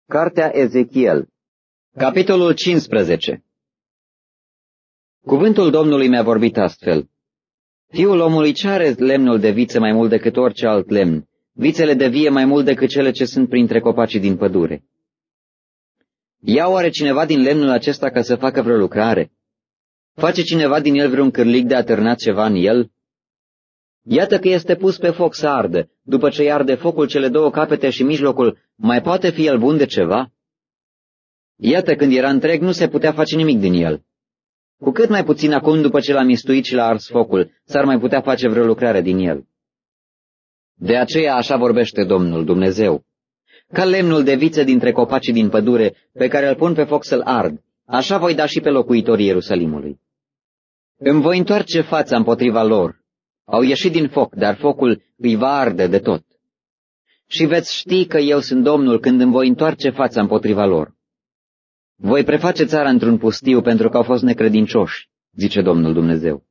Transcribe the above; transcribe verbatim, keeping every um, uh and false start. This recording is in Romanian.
Cartea Ezechiel, capitolul cincisprezece. Cuvântul Domnului mi-a vorbit astfel. Fiul omului, ce are lemnul de viță mai mult decât orice alt lemn, vițele de vie mai mult decât cele ce sunt printre copacii din pădure? Ia oare cineva din lemnul acesta ca să facă vreo lucrare? Face cineva din el vreun cârlig de atârnat ceva în el? Iată că este pus pe foc să ardă. După ce arde focul, cele două capete și mijlocul, mai poate fi el bun de ceva? Iată, când era întreg, nu se putea face nimic din el. Cu cât mai puțin acum, după ce l-a mistuit și l-a ars focul, s-ar mai putea face vreo lucrare din el. De aceea așa vorbește Domnul Dumnezeu. Ca lemnul de viță dintre copacii din pădure, pe care îl pun pe foc să-l ard, așa voi da și pe locuitorii Ierusalimului. Îmi voi întoarce fața împotriva lor. Au ieșit din foc, dar focul îi va arde de tot. Și veți ști că eu sunt Domnul când îmi voi întoarce fața împotriva lor. Voi preface țara într-un pustiu pentru că au fost necredincioși, zice Domnul Dumnezeu.